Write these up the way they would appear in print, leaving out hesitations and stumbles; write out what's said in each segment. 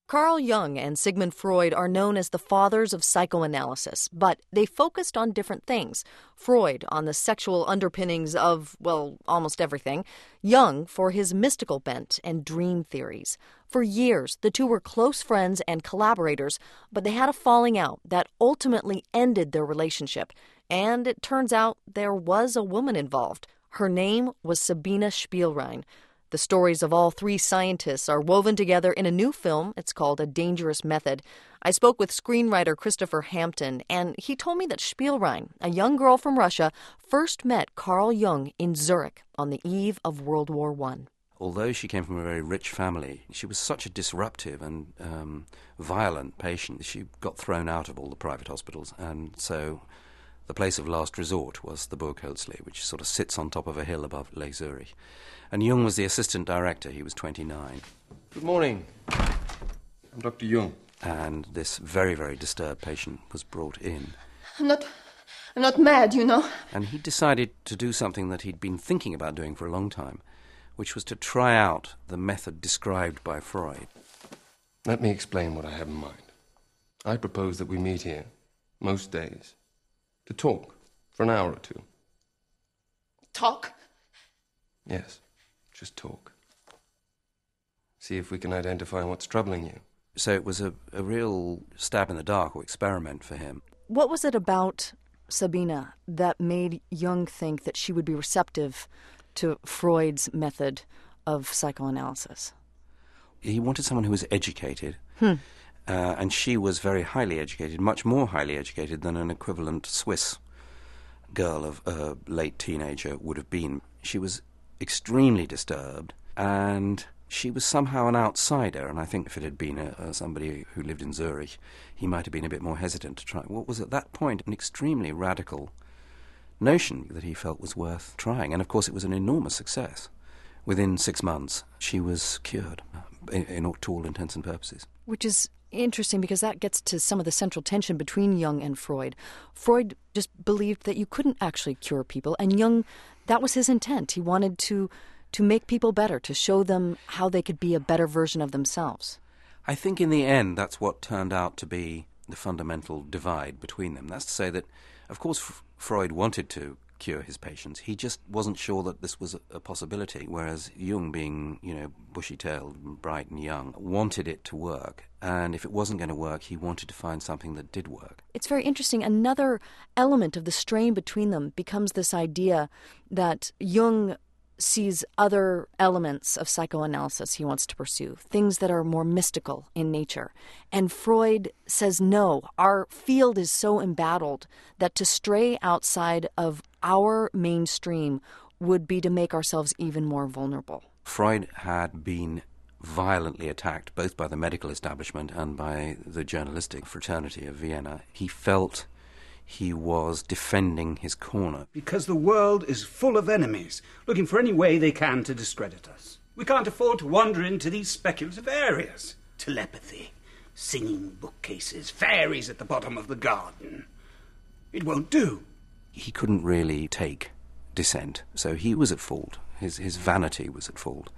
Carl Jung and Sigmund Freud are known as the fathers of psychoanalysis, but they focused on different things. Freud on the sexual underpinnings of, well, almost everything. Jung for his mystical bent and dream theories. For years, the two were close friends and collaborators, but they had a falling out that ultimately ended their relationship. And it turns out there was a woman involved. Her name was Sabine Spielrein. The stories of all three scientists are woven together in a new film. It's called A Dangerous Method. I spoke with screenwriter Christopher Hampton, and he told me that Spielrein, a young girl from Russia, first met Carl Jung in Zurich on the eve of World War I. Although she came from a very rich family, she was such a disruptive and violent patient. She got thrown out of all the private hospitals, and so the place of last resort was the Burg Hölzli, which sort of sits on top of a hill above Lake Zurich. And Jung was the assistant director. He was 29. Good morning. I'm Dr. Jung. And this very, very disturbed patient was brought in. I'm not mad, you know. And he decided to do something that he'd been thinking about doing for a long time, which was to try out the method described by Freud. Let me explain what I have in mind. I propose that we meet here, most days, to talk for an hour or two. Talk? Yes, just talk. See if we can identify what's troubling you. So it was a real stab in the dark or experiment for him. What was it about Sabine that made Jung think that she would be receptive to Freud's method of psychoanalysis? He wanted someone who was educated, and she was very highly educated, much more highly educated than an equivalent Swiss girl of a late teenager would have been. She was extremely disturbed, and she was somehow an outsider, and I think if it had been somebody who lived in Zurich, he might have been a bit more hesitant to try what was at that point an extremely radical notion that he felt was worth trying. And of course it was an enormous success. Within 6 months, she was cured, to all intents and purposes. Which is interesting because that gets to some of the central tension between Jung and Freud. Freud just believed that you couldn't actually cure people, and Jung, that was his intent. He wanted to make people better, to show them how they could be a better version of themselves. I think in the end that's what turned out to be the fundamental divide between them. That's to say that, of course, Freud wanted to cure his patients. He just wasn't sure that this was a possibility, whereas Jung, being, bushy-tailed, bright and young, wanted it to work. And if it wasn't going to work, he wanted to find something that did work. It's very interesting. Another element of the strain between them becomes this idea that Jung sees other elements of psychoanalysis he wants to pursue, things that are more mystical in nature. And Freud says, no, our field is so embattled that to stray outside of our mainstream would be to make ourselves even more vulnerable. Freud had been violently attacked both by the medical establishment and by the journalistic fraternity of Vienna. He felt he was defending his corner. Because the world is full of enemies, looking for any way they can to discredit us. We can't afford to wander into these speculative areas. Telepathy, singing bookcases, fairies at the bottom of the garden. It won't do. He couldn't really take dissent, so he was at fault. His vanity was at fault.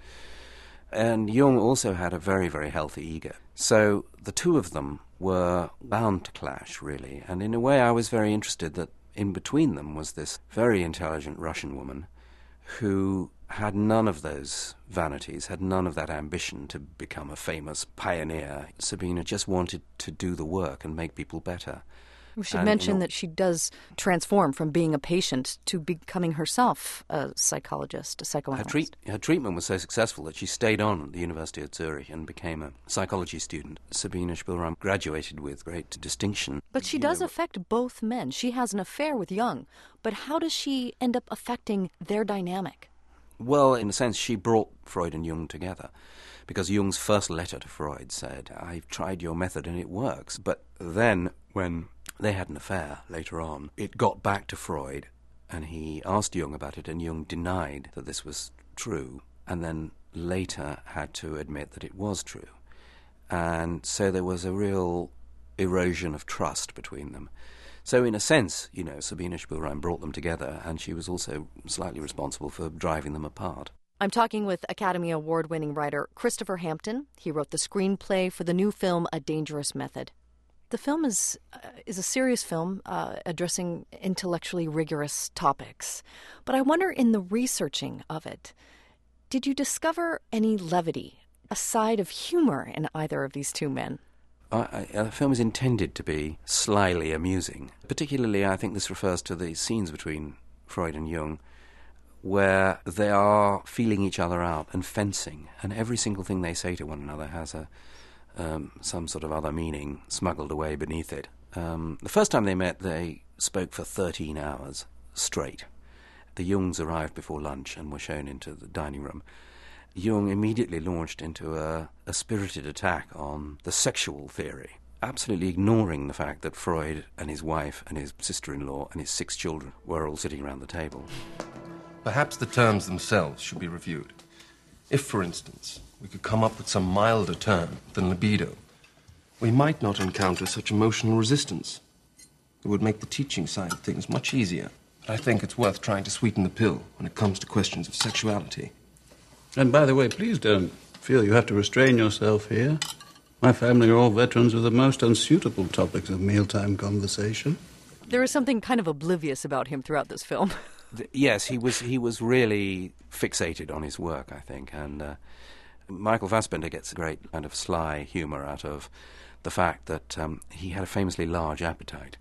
And Jung also had a very, very healthy ego. So the two of them were bound to clash, really. And in a way I was very interested that in between them was this very intelligent Russian woman who had none of those vanities, had none of that ambition to become a famous pioneer. Sabine just wanted to do the work and make people better. We should mention that she does transform from being a patient to becoming herself a psychologist, a psychoanalyst. Her treatment was so successful that she stayed on at the University of Zurich and became a psychology student. Sabine Spielrein graduated with great distinction. But she does affect both men. She has an affair with Jung. But how does she end up affecting their dynamic? Well, in a sense, she brought Freud and Jung together. Because Jung's first letter to Freud said, I've tried your method and it works. But then, when they had an affair later on, it got back to Freud, and he asked Jung about it, and Jung denied that this was true, and then later had to admit that it was true. And so there was a real erosion of trust between them. So in a sense, Sabine Spielrein brought them together, and she was also slightly responsible for driving them apart. I'm talking with Academy Award-winning writer Christopher Hampton. He wrote the screenplay for the new film A Dangerous Method. The film is a serious film addressing intellectually rigorous topics. But I wonder, in the researching of it, did you discover any levity, a side of humor in either of these two men? The film is intended to be slyly amusing. Particularly, I think this refers to the scenes between Freud and Jung, where they are feeling each other out and fencing, and every single thing they say to one another has some sort of other meaning smuggled away beneath it. The first time they met, they spoke for 13 hours straight. The Jungs arrived before lunch and were shown into the dining room. Jung immediately launched into a spirited attack on the sexual theory, absolutely ignoring the fact that Freud and his wife and his sister-in-law and his 6 children were all sitting around the table. Perhaps the terms themselves should be reviewed. If, for instance, we could come up with some milder term than libido, we might not encounter such emotional resistance. It would make the teaching side of things much easier. But I think it's worth trying to sweeten the pill when it comes to questions of sexuality. And by the way, please don't feel you have to restrain yourself here. My family are all veterans of the most unsuitable topics of mealtime conversation. There is something kind of oblivious about him throughout this film. Yes, he was really fixated on his work, I think, and Michael Fassbender gets a great kind of sly humour out of the fact that he had a famously large appetite.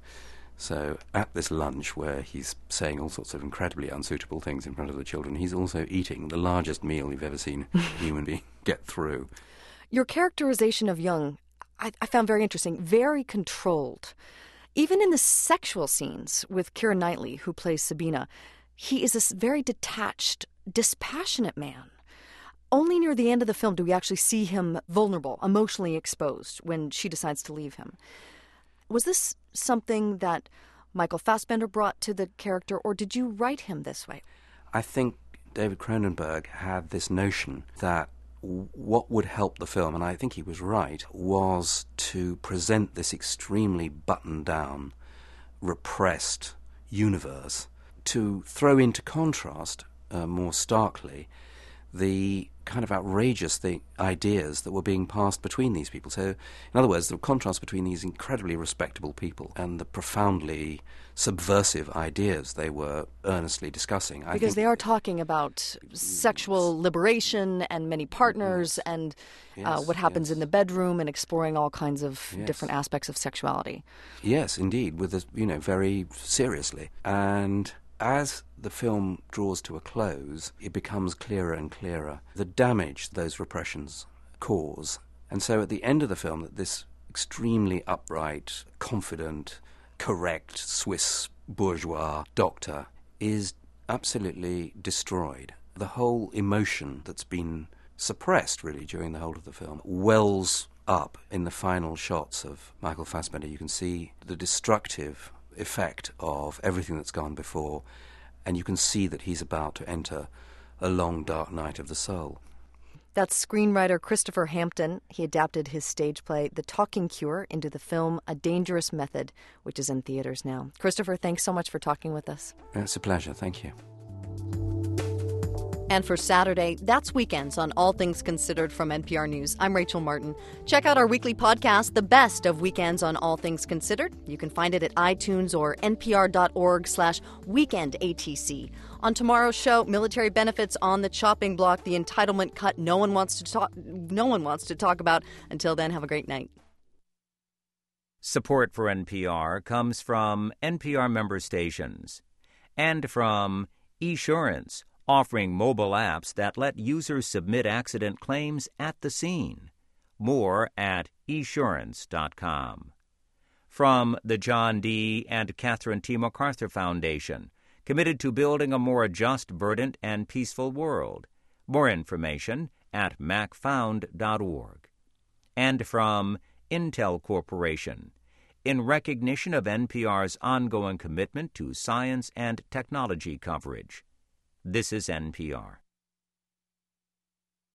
So at this lunch where he's saying all sorts of incredibly unsuitable things in front of the children, he's also eating the largest meal you've ever seen a human being get through. Your characterization of Jung, I found very interesting, very controlled. Even in the sexual scenes with Keira Knightley, who plays Sabina, he is a very detached, dispassionate man. Only near the end of the film do we actually see him vulnerable, emotionally exposed, when she decides to leave him. Was this something that Michael Fassbender brought to the character, or did you write him this way? I think David Cronenberg had this notion that what would help the film, and I think he was right, was to present this extremely buttoned-down, repressed universe, to throw into contrast more starkly the kind of outrageous ideas that were being passed between these people. So, in other words, the contrast between these incredibly respectable people and the profoundly subversive ideas they were earnestly discussing. Because they are talking about sexual liberation and many partners and what happens in the bedroom and exploring all kinds of different aspects of sexuality. Yes, indeed, with this, very seriously. And as the film draws to a close, it becomes clearer and clearer the damage those repressions cause. And so at the end of the film, that this extremely upright, confident, correct Swiss bourgeois doctor is absolutely destroyed. The whole emotion that's been suppressed, really, during the whole of the film wells up in the final shots of Michael Fassbender. You can see the destructive effect of everything that's gone before, and you can see that he's about to enter a long, dark night of the soul. That's screenwriter Christopher Hampton. He adapted his stage play The Talking Cure into the film A Dangerous Method, which is in theaters now. Christopher, thanks so much for talking with us. It's a pleasure. Thank you. And for Saturday, that's Weekends on All Things Considered from NPR News. I'm Rachel Martin. Check out our weekly podcast, The Best of Weekends on All Things Considered. You can find it at iTunes or npr.org/weekendatc. On tomorrow's show, military benefits on the chopping block, the entitlement cut no one wants to talk about. Until then, have a great night. Support for NPR comes from NPR member stations and from Esurance, offering mobile apps that let users submit accident claims at the scene. More at esurance.com. From the John D. and Catherine T. MacArthur Foundation, committed to building a more just, verdant, and peaceful world. More information at macfound.org. And from Intel Corporation, in recognition of NPR's ongoing commitment to science and technology coverage. This is NPR.